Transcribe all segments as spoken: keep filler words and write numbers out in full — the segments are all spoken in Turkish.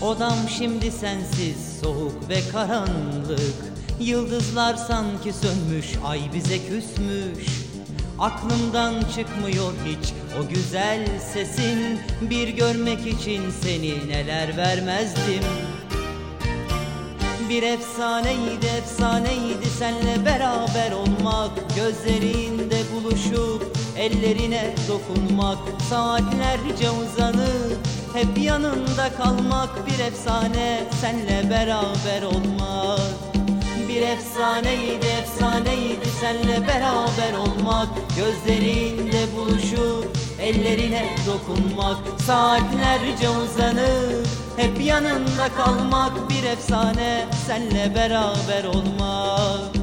Odam şimdi sensiz soğuk ve karanlık. Yıldızlar sanki sönmüş, ay bize küsmüş. Aklımdan çıkmıyor hiç o güzel sesin. Bir görmek için seni neler vermezdim. Bir efsaneydi, efsaneydi senle beraber olmak. Gözlerinde buluşup ellerine dokunmak. Saatlerce uzanıp hep yanında kalmak. Bir efsane senle beraber olmak. Bir efsaneydi, efsaneydi senle beraber olmak. Gözlerinde buluşup ellerine dokunmak. Saatlerce uzanıp hep yanında kalmak. Bir efsane senle beraber olmak.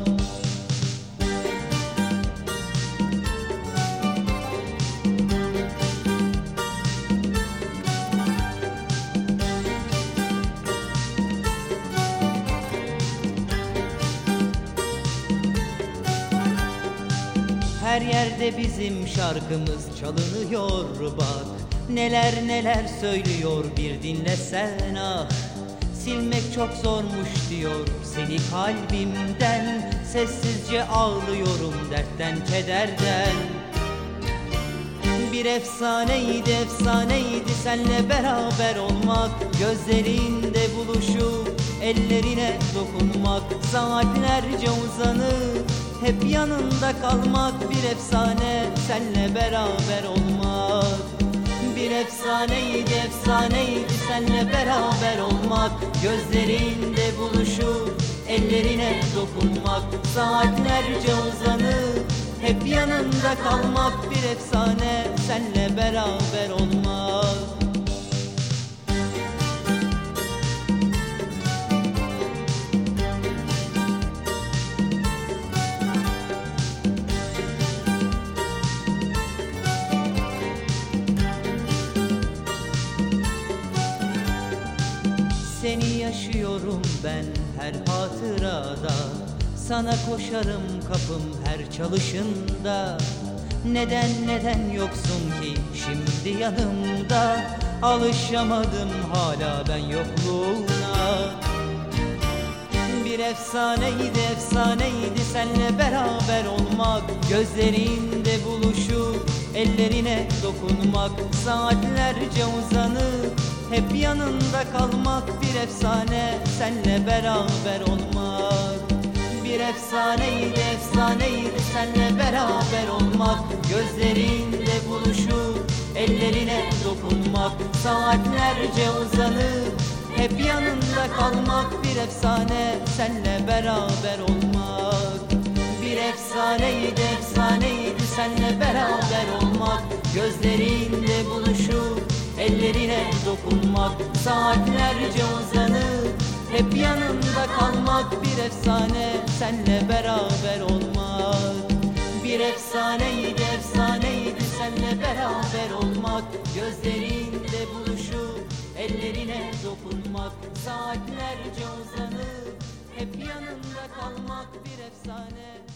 Her yerde bizim şarkımız çalınıyor bak. Neler neler söylüyor bir dinlesen ah. Silmek çok zormuş diyor seni kalbimden. Sessizce ağlıyorum dertten kederden. Bir efsaneydi, efsaneydi senle beraber olmak. Gözlerinde buluşup ellerine dokunmak. Saatlerce uzanıp hep yanında kalmak. Bir efsane senle beraber olmak. Bir efsaneydi, efsaneydi senle beraber olmak. Gözlerinde buluşup ellerine dokunmak. Saatlerce uzanıp hep yanında kalmak. Bir efsane senle beraber olmak. Seni yaşıyorum ben her hatırada. Sana koşarım kapım her çalışında. Neden neden yoksun ki şimdi yanımda? Alışamadım hala ben yokluğuna. Bir efsaneydi, efsaneydi senle beraber olmak. Gözlerinde buluşup ellerine dokunmak. Saatlerce uzanıp hep yanında kalmak. Bir efsane senle beraber olmak. Bir efsaneydi, efsaneydi senle beraber olmak. Gözlerinde buluşup ellerine dokunmak. Saatlerce uzanıp hep yanında kalmak. Bir efsane senle beraber olmak. Bir efsaneydi, efsaneydi senle beraber olmak. Gözlerinde buluşup ellerine dokunmak. Saatlerce uzanıp hep yanında kalmak. Bir efsane senle beraber olmak. Bir efsaneydi, efsaneydi senle beraber olmak. Gözlerinde buluşup ellerine dokunmak. Saatlerce uzanıp hep yanında kalmak. Bir efsane